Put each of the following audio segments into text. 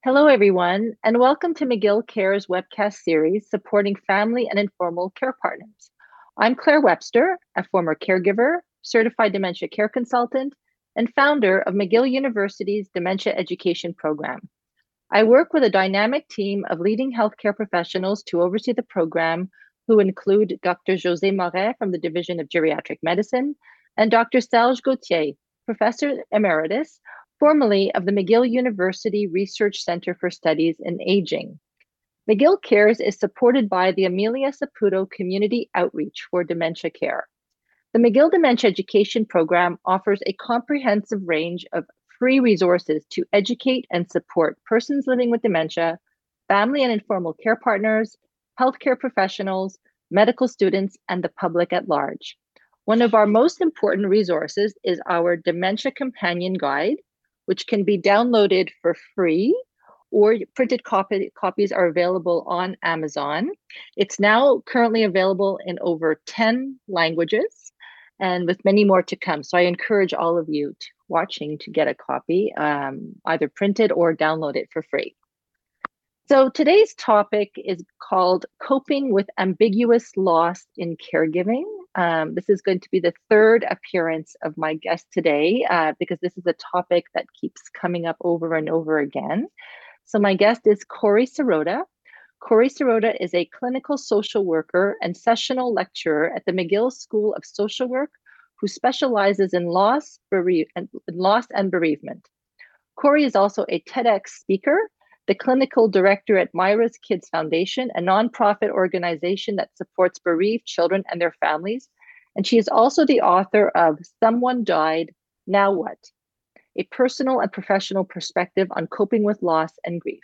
Hello, everyone, and welcome to McGill Care's webcast series supporting family and informal care partners. I'm Claire Webster, a former caregiver, certified dementia care consultant, and founder of McGill University's Dementia Education Program. I work with a dynamic team of leading healthcare professionals to oversee the program, who include Dr. José Moret from the Division of Geriatric Medicine and Dr. Serge Gauthier, Professor Emeritus, formerly of the McGill University Research Center for Studies in Aging. McGill Cares is supported by the Amelia Saputo Community Outreach for Dementia Care. The McGill Dementia Education Program offers a comprehensive range of free resources to educate and support persons living with dementia, family and informal care partners, healthcare professionals, medical students, and the public at large. One of our most important resources is our Dementia Companion Guide, which can be downloaded for free, or printed copies are available on Amazon. It's now currently available in over 10 languages and with many more to come. So I encourage all of you watching to get a copy, either printed or download it for free. So today's topic is called Coping with Ambiguous Loss in Caregiving. This is going to be the third appearance of my guest today because this is a topic that keeps coming up over and over again. So my guest is Corey Sirota. Corey Sirota is a clinical social worker and sessional lecturer at the McGill School of Social Work who specializes in loss and bereavement. Corey is also a TEDx speaker, the clinical director at Myra's Kids Foundation, a nonprofit organization that supports bereaved children and their families. And she is also the author of Someone Died, Now What? A personal and professional perspective on coping with loss and grief.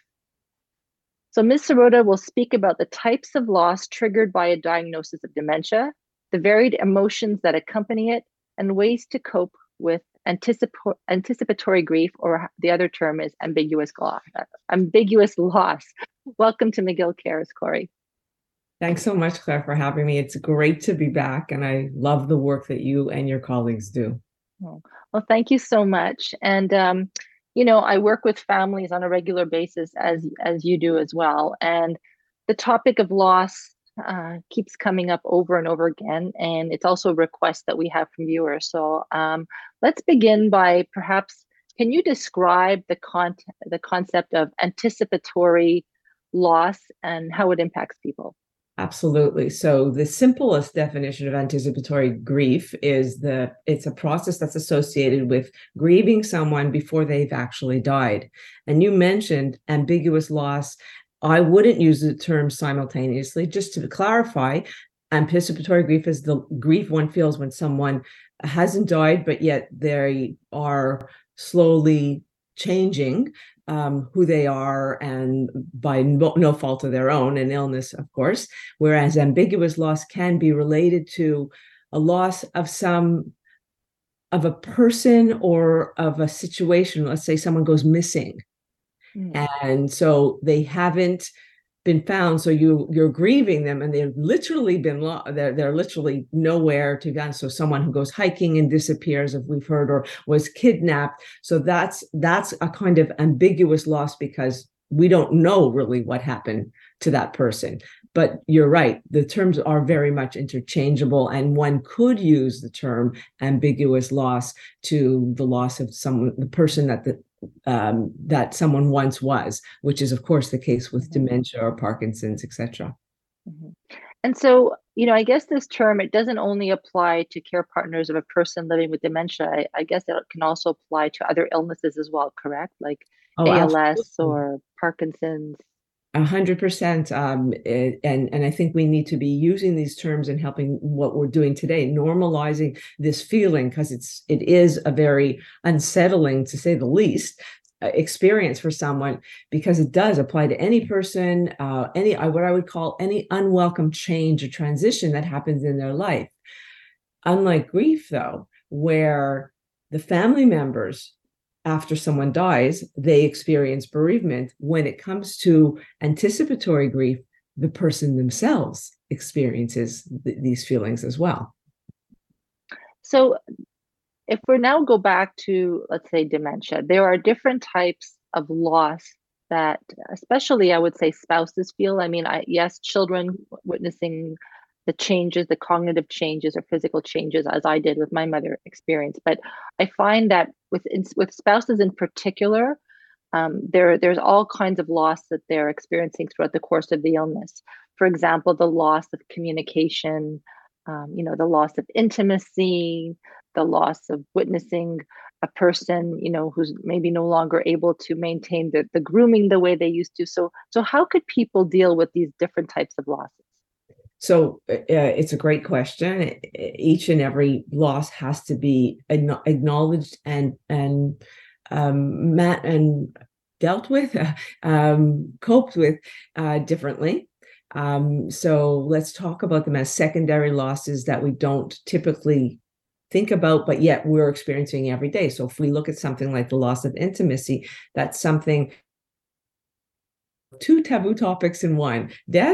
So Ms. Sirota will speak about the types of loss triggered by a diagnosis of dementia, the varied emotions that accompany it, and ways to cope with anticipatory grief, or the other term is ambiguous loss. Welcome to McGill Cares, Corey. Thanks so much, Claire, for having me. It's great to be back, and I love the work that you and your colleagues do. Oh, well, thank you so much. And I work with families on a regular basis, as you do as well. And the topic of loss keeps coming up over and over again, and it's also a request that we have from viewers. So let's begin by perhaps, can you describe the concept of anticipatory loss and how it impacts people? Absolutely. So the simplest definition of anticipatory grief is it's a process that's associated with grieving someone before they've actually died. And you mentioned ambiguous loss. I wouldn't use the term simultaneously. Just to clarify, anticipatory grief is the grief one feels when someone hasn't died, but yet they are slowly changing who they are, and by no fault of their own, an illness, of course. Whereas ambiguous loss can be related to a loss of a person or of a situation. Let's say someone goes missing, and so they haven't been found, so you're grieving them, and they've literally been they're literally nowhere to be found. So someone who goes hiking and disappears, if we've heard, or was kidnapped. So that's a kind of ambiguous loss because we don't know really what happened to that person. But you're right, the terms are very much interchangeable, and one could use the term ambiguous loss to the loss of the person that someone once was, which is, of course, the case with dementia or Parkinson's, etc. Mm-hmm. And so, I guess this term, it doesn't only apply to care partners of a person living with dementia. I guess it can also apply to other illnesses as well, correct? Like Oh, ALS absolutely. or Parkinson's. 100%. And I think we need to be using these terms and helping what we're doing today, normalizing this feeling, because it is a very unsettling, to say the least, experience for someone, because it does apply to any person, any what I would call any unwelcome change or transition that happens in their life. Unlike grief, though, where the family members, after someone dies, they experience bereavement. When it comes to anticipatory grief, the person themselves experiences these feelings as well. So if we now go back to, let's say, dementia, there are different types of loss that especially I would say spouses feel. I mean, yes, children witnessing the changes, the cognitive changes or physical changes, as I did with my mother experience. But I find that with spouses in particular, there's all kinds of loss that they're experiencing throughout the course of the illness. For example, the loss of communication, the loss of intimacy, the loss of witnessing a person, who's maybe no longer able to maintain the grooming the way they used to. So how could people deal with these different types of losses? So it's a great question. Each and every loss has to be acknowledged and dealt with, coped with differently. So let's talk about them as secondary losses that we don't typically think about, but yet we're experiencing every day. So if we look at something like the loss of intimacy, that's something, two taboo topics in one: death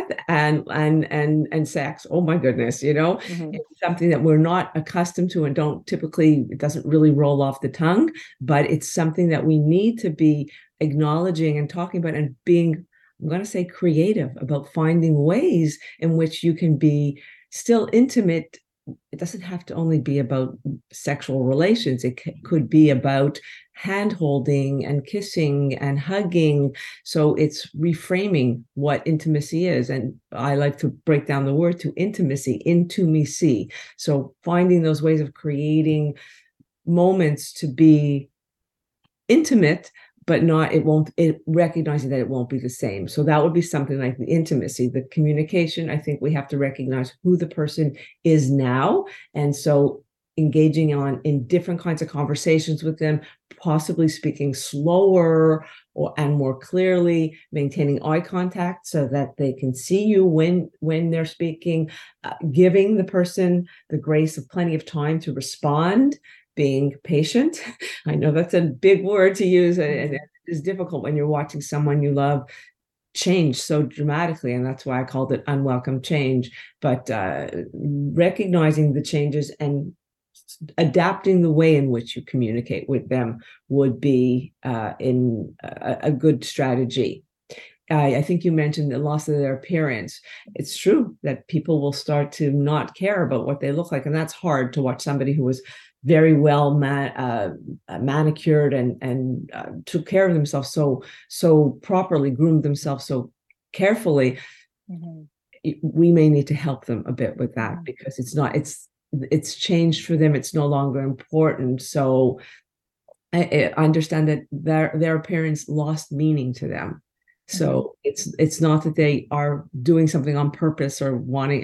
and sex. Oh my goodness, Mm-hmm. it's something that we're not accustomed to and don't typically, it doesn't really roll off the tongue, but it's something that we need to be acknowledging and talking about and being, I'm going to say, creative about finding ways in which you can be still intimate. It doesn't have to only be about sexual relations. It could be about hand holding and kissing and hugging. So it's reframing what intimacy is. And I like to break down the word to intimacy, intimacy. So finding those ways of creating moments to be intimate, but recognizing that it won't be the same. So that would be something like the intimacy, the communication. I think we have to recognize who the person is now. And so engaging in different kinds of conversations with them, possibly speaking slower and more clearly, maintaining eye contact so that they can see you when they're speaking, giving the person the grace of plenty of time to respond, being patient. I know that's a big word to use, and it is difficult when you're watching someone you love change so dramatically, and that's why I called it unwelcome change. But recognizing the changes and adapting the way in which you communicate with them would be in a good strategy. I think you mentioned the loss of their appearance. It's true that people will start to not care about what they look like, and that's hard to watch somebody who was very well manicured and took care of themselves so properly, groomed themselves so carefully. Mm-hmm. We may need to help them a bit with that, because it's changed for them. It's no longer important. So I understand that their appearance lost meaning to them. So it's not that they are doing something on purpose or wanting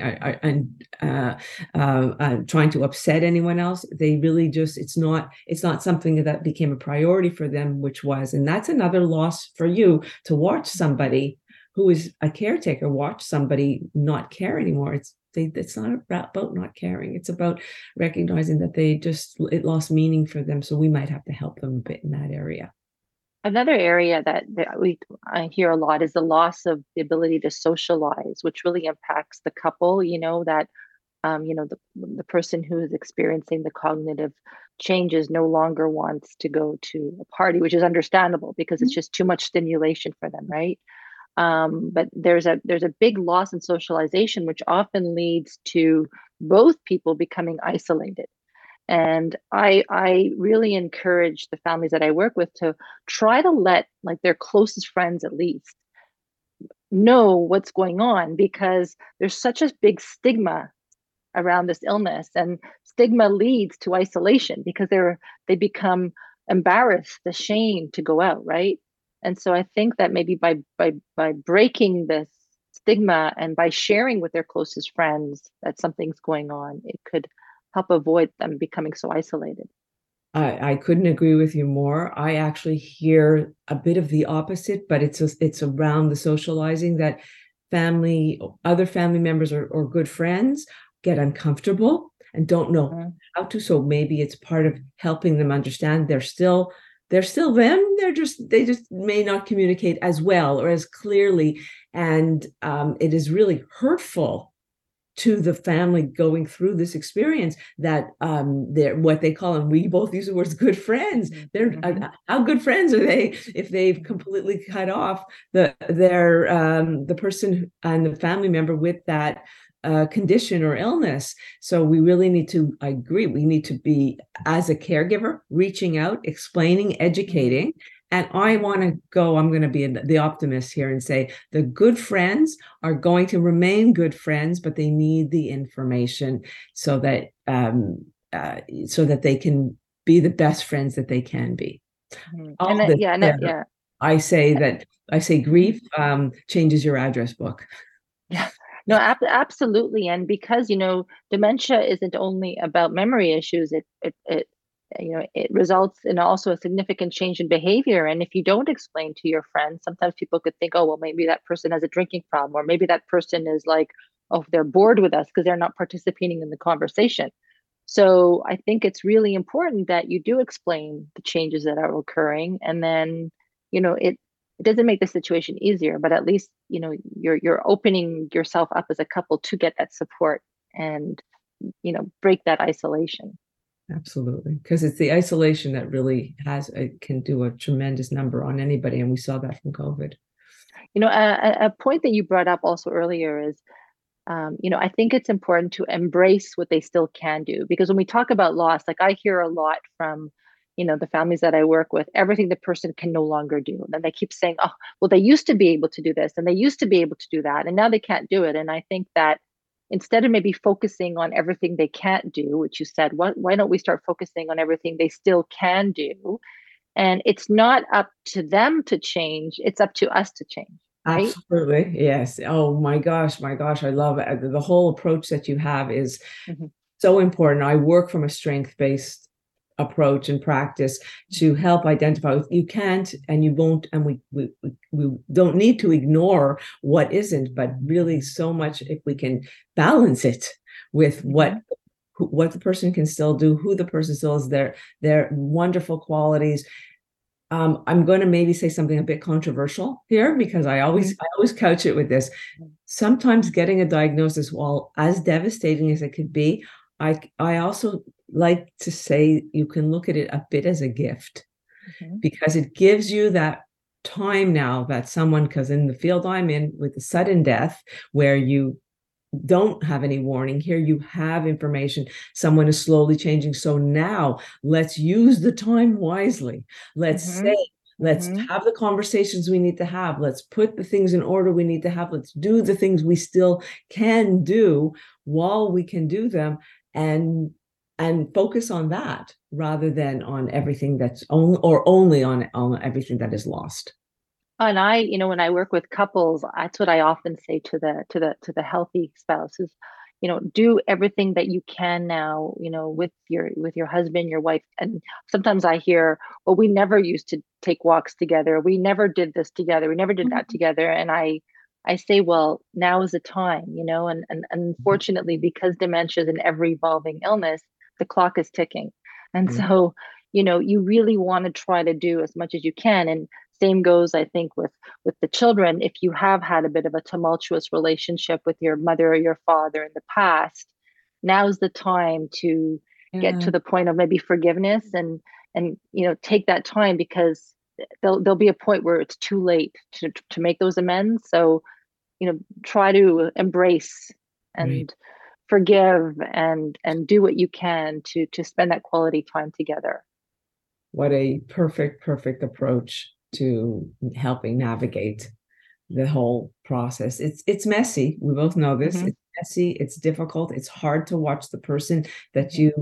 trying to upset anyone else. They really just, it's not something that became a priority for them, which was, and that's another loss for you, to watch somebody who is a caretaker watch somebody not care anymore. It's not about not caring. It's about recognizing that it lost meaning for them. So we might have to help them a bit in that area. Another area that I hear a lot is the loss of the ability to socialize, which really impacts the couple. That the person who is experiencing the cognitive changes no longer wants to go to a party, which is understandable because it's just too much stimulation for them, right? But there's a big loss in socialization, which often leads to both people becoming isolated. And I really encourage the families that I work with to try to let their closest friends at least know what's going on, because there's such a big stigma around this illness, and stigma leads to isolation because they become embarrassed, ashamed to go out, right? And so I think that maybe by breaking this stigma and by sharing with their closest friends that something's going on, it could help avoid them becoming so isolated. I couldn't agree with you more. I actually hear a bit of the opposite, but it's around the socializing that other family members or good friends get uncomfortable and don't know how to. So maybe it's part of helping them understand they're still them. They just may not communicate as well or as clearly, and it is really hurtful to the family going through this experience that they're what they call, and we both use the words, good friends. They're how good friends are they if they've completely cut off the person and the family member with that condition or illness. So we really need to, I agree, we need to be, as a caregiver, reaching out, explaining, educating. And I want to go, I'm going to be the optimist here and say the good friends are going to remain good friends, but they need the information so that they can be the best friends that they can be. I say grief changes your address book. Yeah, no, absolutely. And because, dementia isn't only about memory issues, it results in also a significant change in behavior. And if you don't explain to your friends, sometimes people could think, oh, well, maybe that person has a drinking problem, or maybe that person is like, oh, they're bored with us because they're not participating in the conversation. So I think it's really important that you do explain the changes that are occurring. And then, it doesn't make the situation easier, but at least, you're opening yourself up as a couple to get that support and, break that isolation. Absolutely. Because it's the isolation that really can do a tremendous number on anybody. And we saw that from COVID. A point that you brought up also earlier is, I think it's important to embrace what they still can do. Because when we talk about loss, like I hear a lot from, the families that I work with, everything the person can no longer do. And then they keep saying, oh, well, they used to be able to do this and they used to be able to do that. And now they can't do it. And I think that instead of maybe focusing on everything they can't do, which you said, why don't we start focusing on everything they still can do? And it's not up to them to change, it's up to us to change. Right? Absolutely. Yes. Oh my gosh. I love it. The whole approach that you have is so important. I work from a strength-based approach and practice to help identify. You can't and you won't, and we don't need to ignore what isn't, but really so much if we can balance it with what the person can still do, who the person still is, their wonderful qualities. I'm going to maybe say something a bit controversial here because I always couch it with this. Sometimes getting a diagnosis, while as devastating as it could be, I also like to say you can look at it a bit as a gift because it gives you that time now that someone, because in the field I'm in with the sudden death where you don't have any warning, here you have information, someone is slowly changing. So now let's use the time wisely. Let's have the conversations we need to have. Let's put the things in order we need to have. Let's do the things we still can do while we can do them, and focus on that rather than on everything that's only on everything that is lost. And I, when I work with couples, that's what I often say to the healthy spouses, do everything that you can now, with your husband, your wife. And sometimes I hear, well, we never used to take walks together. We never did this together. We never did that together. And I say, well, now is the time, and unfortunately, because dementia is an ever evolving illness, the clock is ticking. And so, you really want to try to do as much as you can. And same goes, I think, with the children. If you have had a bit of a tumultuous relationship with your mother or your father in the past, now's the time to get to the point of maybe forgiveness and take that time, because there'll be a point where it's too late to make those amends. So, try to embrace and forgive and do what you can to spend that quality time together. What a perfect approach to helping navigate the whole process. It's messy. We both know this. It's messy. It's difficult. It's hard to watch the person that you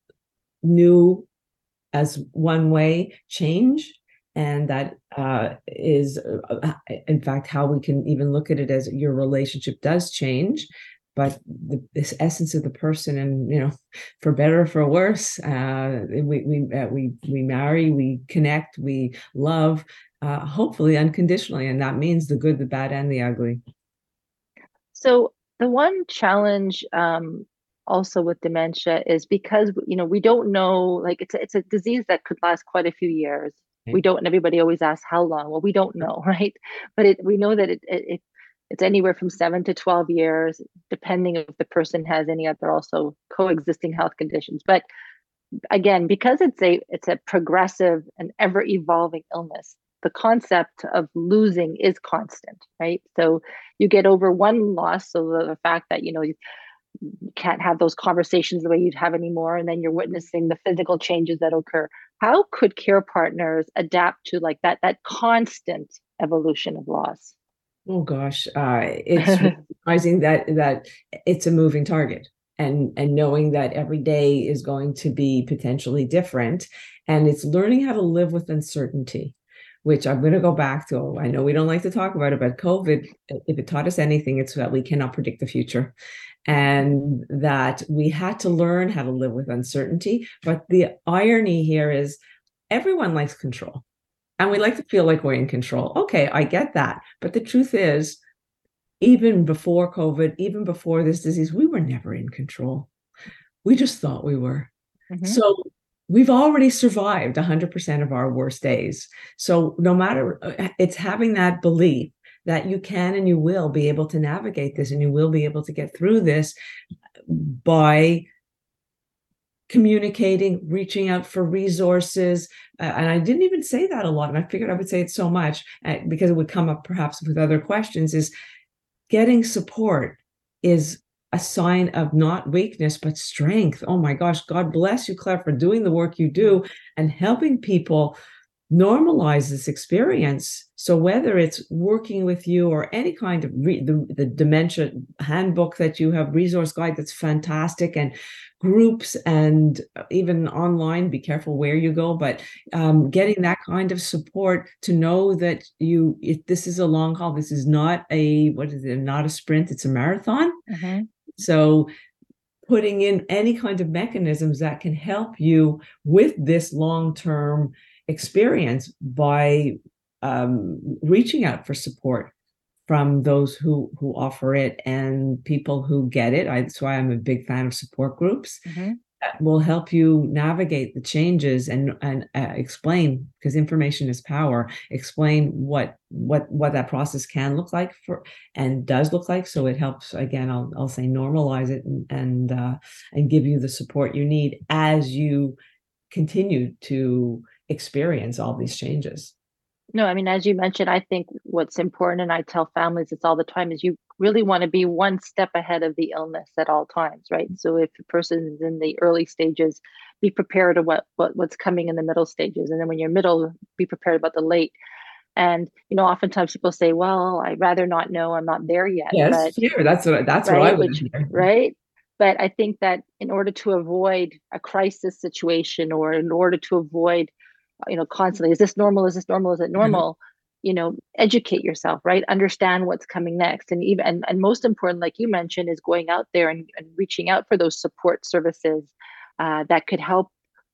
knew as one way change. And that is, in fact, how we can even look at it as your relationship does change. But this essence of the person, and for better or for worse, we marry, we connect, we love, hopefully unconditionally, and that means the good, the bad, and the ugly. So the one challenge also with dementia is because we don't know, like it's a disease that could last quite a few years. We don't, and everybody always asks how long. Well, we don't know, right? But we know that it It's anywhere from 7 to 12 years, depending if the person has any other also coexisting health conditions. But again, because it's a progressive and ever evolving illness, the concept of losing is constant, right? So you get over one loss, so the fact that you can't have those conversations the way you'd have anymore, and then you're witnessing the physical changes that occur. How could care partners adapt to like that constant evolution of loss? Oh gosh, it's surprising that it's a moving target, and knowing that every day is going to be potentially different, and it's learning how to live with uncertainty, which I'm going to go back to. I know we don't like to talk about it, but COVID, if it taught us anything, it's that we cannot predict the future, and that we had to learn how to live with uncertainty. But the irony here is everyone likes control. And we like to feel like we're in control. Okay, I get that. But the truth is, even before COVID, even before this disease, we were never in control. We just thought we were. Mm-hmm. So we've already survived 100% of our worst days. So no matter, it's having that belief that you can and you will be able to navigate this, and you will be able to get through this by communicating, reaching out for resources. And I didn't even say that a lot. And I figured I would say it so much because it would come up perhaps with other questions, is getting support is a sign of not weakness, but strength. Oh my gosh, God bless you, Claire, for doing the work you do and helping people normalize this experience. So whether it's working with you or any kind of the dementia handbook that you have, resource guide that's fantastic, and groups, and even online, be careful where you go, but getting that kind of support to know that this is a long haul. This is not not a sprint, it's a marathon. Mm-hmm. So putting in any kind of mechanisms that can help you with this long-term experience by reaching out for support from those who offer it and people who get it. That's why I'm a big fan of support groups. Mm-hmm. That will help you navigate the changes and explain, because information is power. Explain what that process can look like and does look like. So it helps, again, I'll say, normalize it and give you the support you need as you continue to experience all these changes. No, I mean, as you mentioned, I think what's important, and I tell families this all the time, is you really want to be one step ahead of the illness at all times, right? So if the person is in the early stages, be prepared of what's coming in the middle stages, and then when you're middle, be prepared about the late. And oftentimes people say, "Well, I'd rather not know. I'm not there yet." Yes, But sure. That's what I right, would hear. right. But I think that in order to avoid a crisis situation, or in order to avoid constantly, is this normal, is this normal, is it normal, educate yourself, right? Understand what's coming next. And even and most important, like you mentioned, is going out there and reaching out for those support services that could help,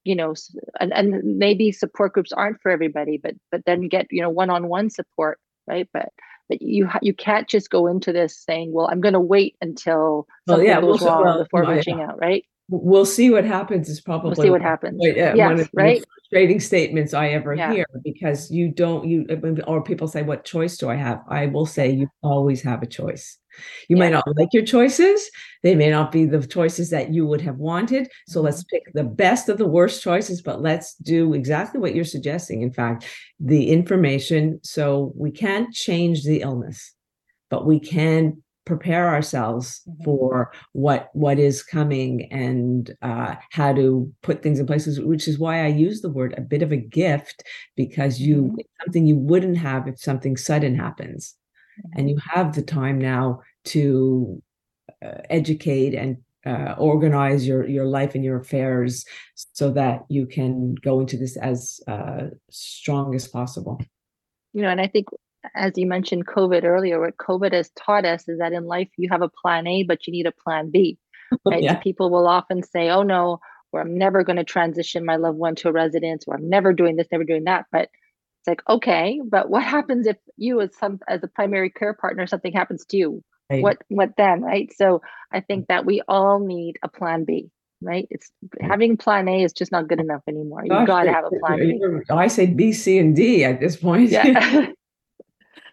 and maybe support groups aren't for everybody, but then get one-on-one support, right? But you can't just go into this saying, well, I'm going to wait until something goes wrong before reaching out, right? We'll see what happens is probably We'll see what happens. one Yes, of the right. most frustrating statements I ever Yeah. hear, because or people say, what choice do I have? I will say, you always have a choice. You might not like your choices. They may not be the choices that you would have wanted. So let's pick the best of the worst choices, but let's do exactly what you're suggesting. In fact, the information, so we can't change the illness, but we can prepare ourselves for what is coming, and how to put things in places, which is why I use the word a bit of a gift, because it's something you wouldn't have if something sudden happens. And you have the time now to educate and organize your life and your affairs so that you can go into this as strong as possible. And I think, as you mentioned COVID earlier, what COVID has taught us is that in life you have a plan A, but you need a plan B, right? So people will often say, oh no, or I'm never going to transition my loved one to a residence, or I'm never doing this, never doing that. But it's like, okay, but what happens if you as a primary care partner, something happens to you? Right. What then, right? So I think that we all need a plan B, right? It's having plan A is just not good enough anymore. You've got to have a plan B. I say B, C, and D at this point. Yeah.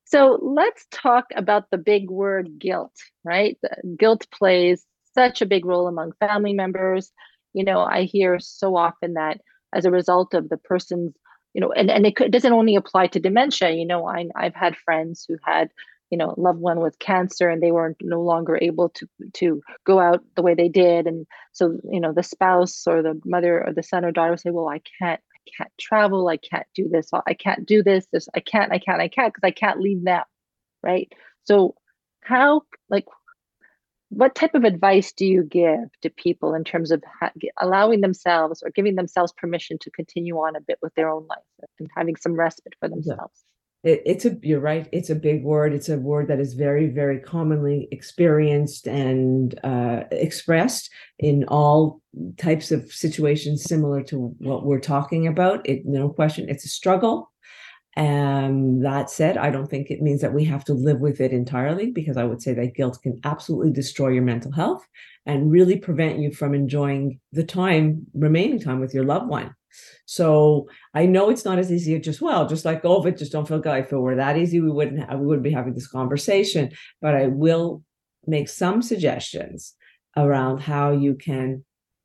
So let's talk about the big word guilt, right? Guilt plays such a big role among family members. I hear so often that as a result of the person's, and it doesn't only apply to dementia. I've had friends who had, a loved one with cancer and they were no longer able to go out the way they did. And so, the spouse or the mother or the son or daughter say, well, I can't travel. I can't do this. I can't do this. I can't because I can't leave now. Right. So, how, like, what type of advice do you give to people in terms of allowing themselves or giving themselves permission to continue on a bit with their own life and having some respite for Yeah. themselves? You're right. It's a big word. It's a word that is very, very commonly experienced and expressed in all types of situations similar to what we're talking about. No question, it's a struggle. And that said, I don't think it means that we have to live with it entirely, because I would say that guilt can absolutely destroy your mental health and really prevent you from enjoying the remaining time with your loved one. So I know it's not as easy as just let go of it, just don't feel guilty. If it were that easy, we wouldn't be having this conversation. But I will make some suggestions around how you can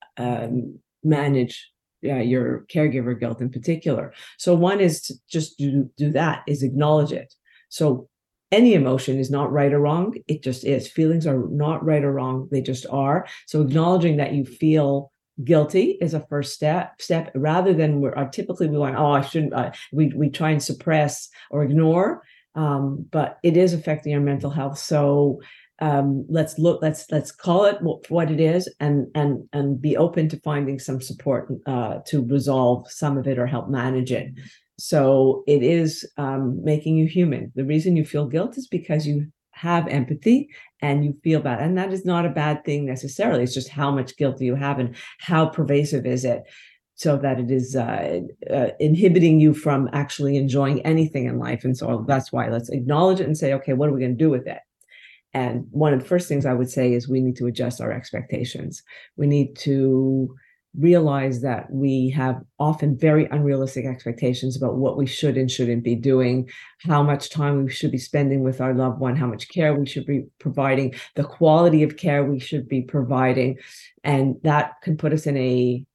manage your caregiver guilt in particular. So one is to just do that, is acknowledge it. So any emotion is not right or wrong. It just is. Feelings are not right or wrong. They just are. So acknowledging that you feel guilty is a first step rather than typically we want, I shouldn't, we try and suppress or ignore, but it is affecting our mental health. So let's call it what it is, and be open to finding some support to resolve some of it or help manage it. So it is making you human. The reason you feel guilt is because you have empathy and you feel bad, and that is not a bad thing necessarily. It's just how much guilt do you have and how pervasive is it, so that it is inhibiting you from actually enjoying anything in life. And so that's why let's acknowledge it and say, okay, what are we going to do with it? And one of the first things I would say is we need to adjust our expectations. We need to realize that we have often very unrealistic expectations about what we should and shouldn't be doing, how much time we should be spending with our loved one, how much care we should be providing, the quality of care we should be providing. And that can put us in a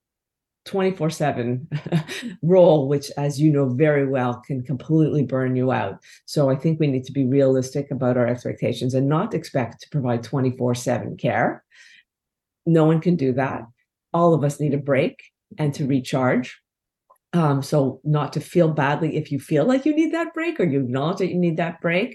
24/7 role, which, as you know very well, can completely burn you out. So I think we need to be realistic about our expectations and not expect to provide 24/7 care. No one can do that. All of us need a break and to recharge. So not to feel badly if you feel like you need that break or you acknowledge that you need that break.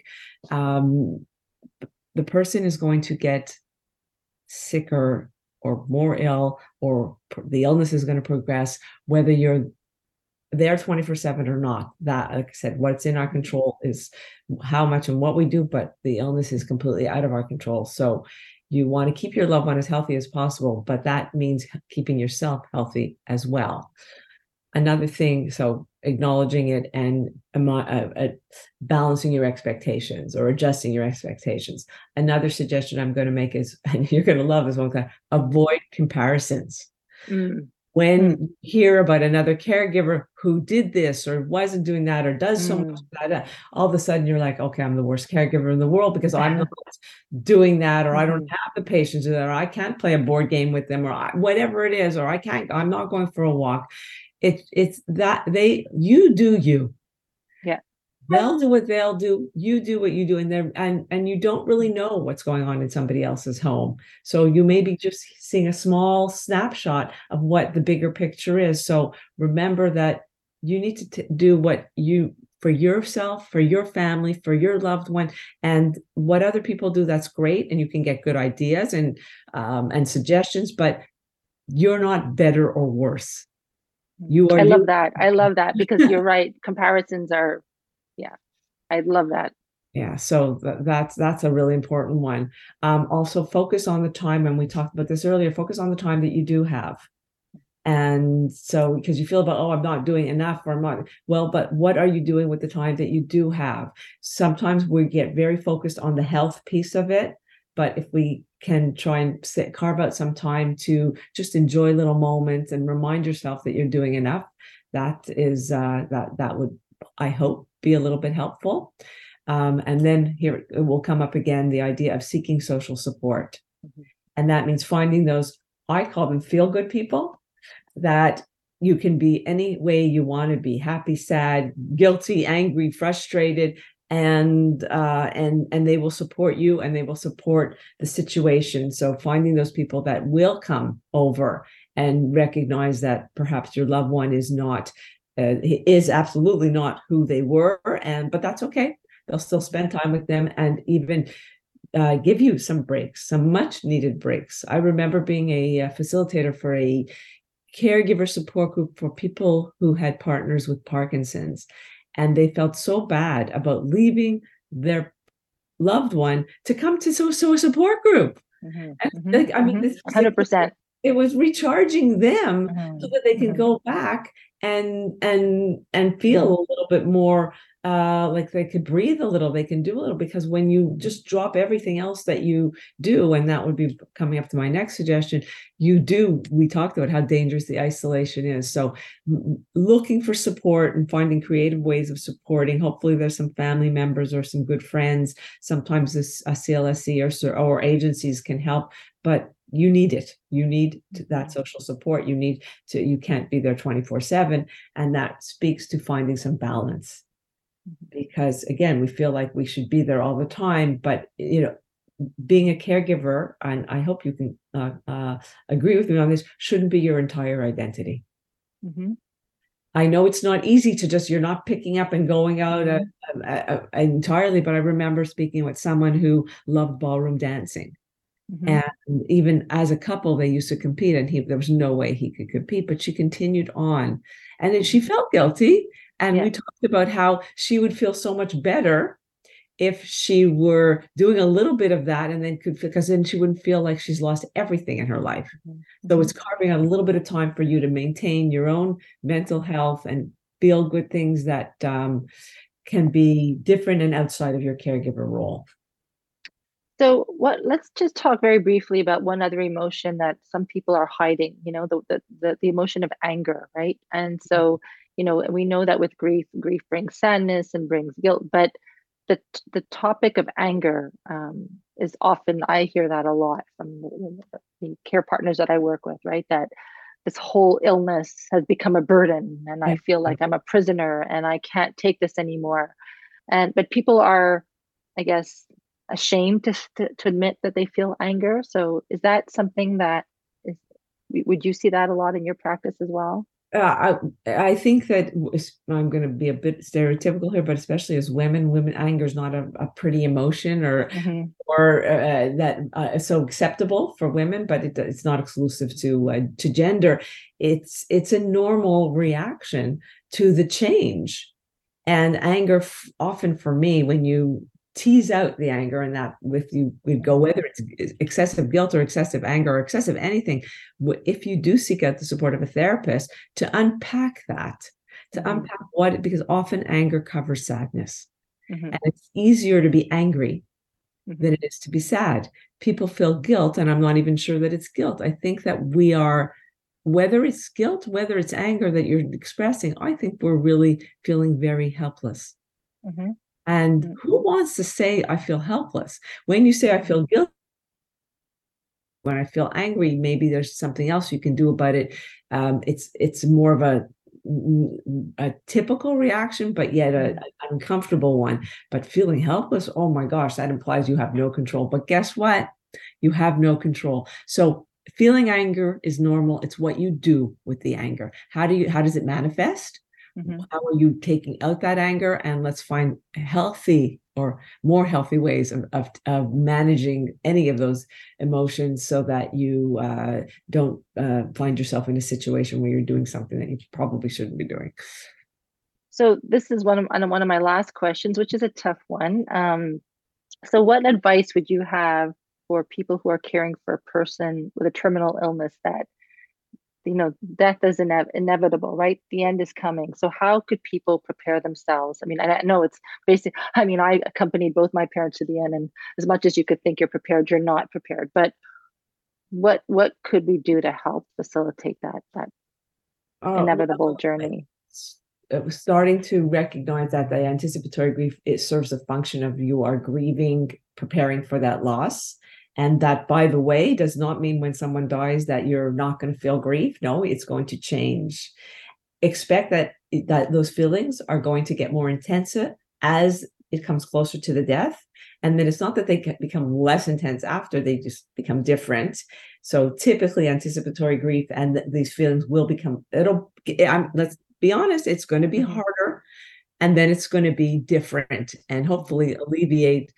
The person is going to get sicker or more ill, or the illness is going to progress, whether you're there 24/7 or not. That, like I said, what's in our control is how much and what we do, but the illness is completely out of our control. So you want to keep your loved one as healthy as possible, but that means keeping yourself healthy as well. Another thing, so acknowledging it and balancing your expectations or adjusting your expectations. Another suggestion I'm going to make is, and you're going to love this one, avoid comparisons. When you hear about another caregiver who did this or wasn't doing that or does so much that, all of a sudden you're like, okay, I'm the worst caregiver in the world because I'm not doing that, or I don't have the patience, or I can't play a board game with them, or whatever it is, or I'm not going for a walk. It's that you do you. Yeah. They'll do what they'll do. You do what you do, and you don't really know what's going on in somebody else's home. So you may be just seeing a small snapshot of what the bigger picture is. So remember that you need to do what you, for yourself, for your family, for your loved one, and what other people do, that's great, and you can get good ideas and suggestions, but you're not better or worse. I love that. I love that, because you're right. Comparisons are, yeah, I love that. Yeah, so that's a really important one. Also focus on the time, and we talked about this earlier, focus on the time that you do have. And so, because you feel about, I'm not doing enough, or I'm not, well, but what are you doing with the time that you do have? Sometimes we get very focused on the health piece of it, but if we can try and carve out some time to just enjoy little moments and remind yourself that you're doing enough, that is that would, I hope, be a little bit helpful. And then here it will come up again, the idea of seeking social support. Mhm. And that means finding those, I call them feel good people, that you can be any way you want to be, happy, sad, guilty, angry, frustrated, and they will support you and they will support the situation. So finding those people that will come over and recognize that perhaps your loved one is absolutely not who they were, but that's okay. They'll still spend time with them and even give you some breaks, some much needed breaks. I remember being a facilitator for a caregiver support group for people who had partners with Parkinson's, and they felt so bad about leaving their loved one to come to a support group. Like, I mean, this 100%. it was recharging them so that they can Mhm. go back and feel a little bit more like they could breathe a little, they can do a little, because when you just drop everything else that you do, and that would be coming up to my next suggestion, we talked about how dangerous the isolation is. So looking for support and finding creative ways of supporting, hopefully there's some family members or some good friends. Sometimes this a CLSC or agencies can help, but you need it. You need that social support. You can't be there 24/7. And that speaks to finding some balance. Because again, we feel like we should be there all the time, but being a caregiver, and I hope you can agree with me on this, shouldn't be your entire identity. Mm-hmm. I know it's not easy to you're not picking up and going out entirely, but I remember speaking with someone who loved ballroom dancing. Mm-hmm. And even as a couple, they used to compete, and there was no way he could compete, but she continued on. And then she felt guilty. And we talked about how she would feel so much better if she were doing a little bit of that, and then because then she wouldn't feel like she's lost everything in her life. Mm-hmm. So it's carving out a little bit of time for you to maintain your own mental health and feel good things that can be different and outside of your caregiver role. So let's just talk very briefly about one other emotion that some people are hiding, the emotion of anger, right? And so, we know that with grief brings sadness and brings guilt, but the topic of anger is often, I hear that a lot from the care partners that I work with, right? That this whole illness has become a burden and I feel like I'm a prisoner and I can't take this anymore. But people are, I guess, ashamed to admit that they feel anger. So is that something that would you see that a lot in your practice as well? I think that I'm going to be a bit stereotypical here, but especially as women, anger is not a pretty emotion or that so acceptable for women, but it's not exclusive to gender. It's a normal reaction to the change. And anger, often for me, when you tease out the anger, and that with you, we'd go whether it's excessive guilt or excessive anger or excessive anything, if you do seek out the support of a therapist to unpack that, unpack because often anger covers sadness. And it's easier to be angry than it is to be sad. People feel guilt, and I'm not even sure that it's guilt. I think that we are, whether it's guilt, whether it's anger that you're expressing, I think we're really feeling very helpless. And who wants to say, I feel helpless? When you say, I feel guilty, when I feel angry, maybe there's something else you can do about it. It's more of a typical reaction, but yet an uncomfortable one. But feeling helpless, oh my gosh, that implies you have no control. But guess what? You have no control. So feeling anger is normal. It's what you do with the anger. How does it manifest? How are you taking out that anger? And let's find healthy or more healthy ways of managing any of those emotions so that you don't find yourself in a situation where you're doing something that you probably shouldn't be doing. So this is one of my last questions, which is a tough one. So what advice would you have for people who are caring for a person with a terminal illness that, death is inevitable, right? The end is coming. So how could people prepare themselves? I mean, I know it's basic. I mean, I accompanied both my parents to the end, and as much as you could think you're prepared, you're not prepared. But what could we do to help facilitate that inevitable journey? starting to recognize that the anticipatory grief, it serves a function of you are grieving, preparing for that loss. And that, by the way, does not mean when someone dies that you're not going to feel grief. No, it's going to change. Expect that those feelings are going to get more intense as it comes closer to the death. And then it's not that they become less intense after, they just become different. So typically anticipatory grief and these feelings will become, let's be honest, it's going to be harder, and then it's going to be different, and hopefully alleviate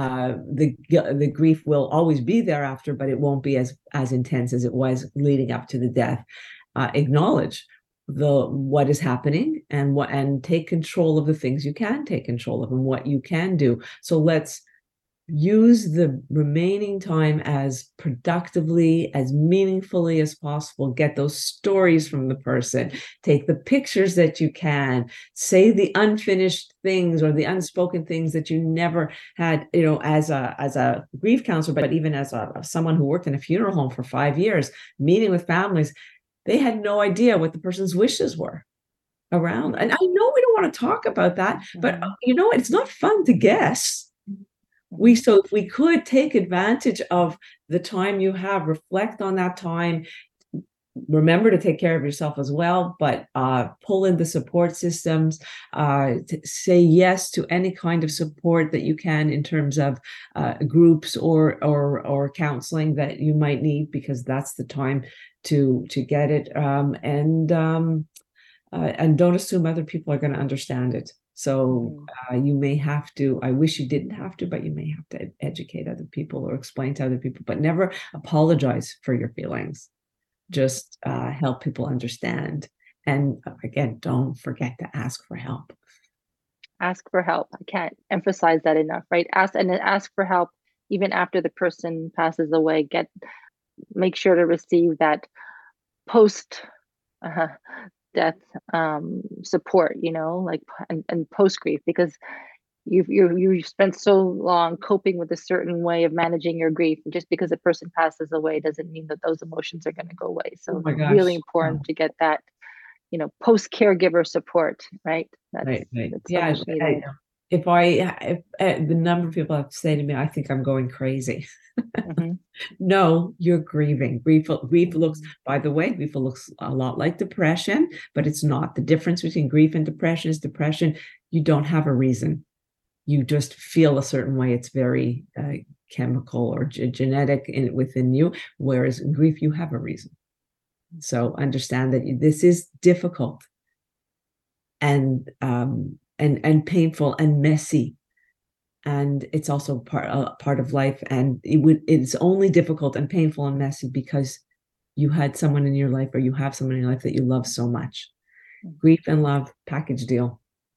the grief will always be there after, but it won't be as intense as it was leading up to the death. Acknowledge what is happening and take control of the things you can take control of and what you can do. So let's use the remaining time as productively, as meaningfully as possible. Get those stories from the person, take the pictures that you can, say the unfinished things or the unspoken things that you never had, as a grief counselor, but even as someone who worked in a funeral home for 5 years, meeting with families. They had no idea what the person's wishes were around. And I know we don't want to talk about that, but it's not fun to guess. So if we could take advantage of the time you have, reflect on that time, remember to take care of yourself as well, but pull in the support systems, say yes to any kind of support that you can in terms of groups or counseling that you might need, because that's the time to get it. And don't assume other people are going to understand it. So you may have to, I wish you didn't have to, but you may have to educate other people or explain to other people, but never apologize for your feelings. Just help people understand. And again, don't forget to ask for help. Ask for help. I can't emphasize that enough, right? Ask for help even after the person passes away. Make sure to receive that post death support, and post grief, because you've spent so long coping with a certain way of managing your grief. And just because a person passes away doesn't mean that those emotions are going to go away. So it's really important to get that, post caregiver support, right? Right. Yeah. If the number of people have to say to me, I think I'm going crazy. No, you're grieving. Grief looks, by the way, grief looks a lot like depression, but it's not. The difference between grief and depression is depression, you don't have a reason. You just feel a certain way. It's very chemical or genetic within you, whereas in grief, you have a reason. So understand that this is difficult and painful and messy. And it's also part of life. And it's only difficult and painful and messy because you had someone in your life, or you have someone in your life that you love so much. Grief and love, package deal.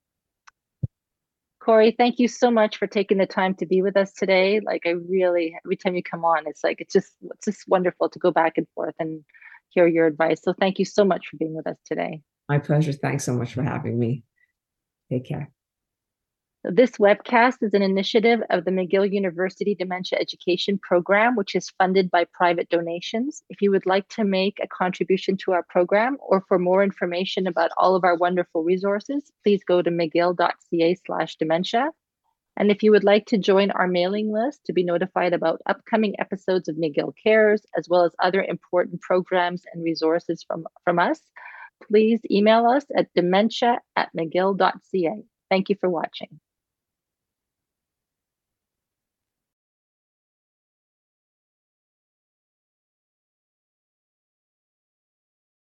Corey, thank you so much for taking the time to be with us today. Every time you come on, it's just wonderful to go back and forth and hear your advice. So thank you so much for being with us today. My pleasure. Thanks so much for having me. Take care. This webcast is an initiative of the McGill University Dementia Education Program, which is funded by private donations. If you would like to make a contribution to our program, or for more information about all of our wonderful resources, please go to mcgill.ca/dementia. And if you would like to join our mailing list to be notified about upcoming episodes of McGill Cares, as well as other important programs and resources from us, please email us at dementia@mcgill.ca. Thank you for watching.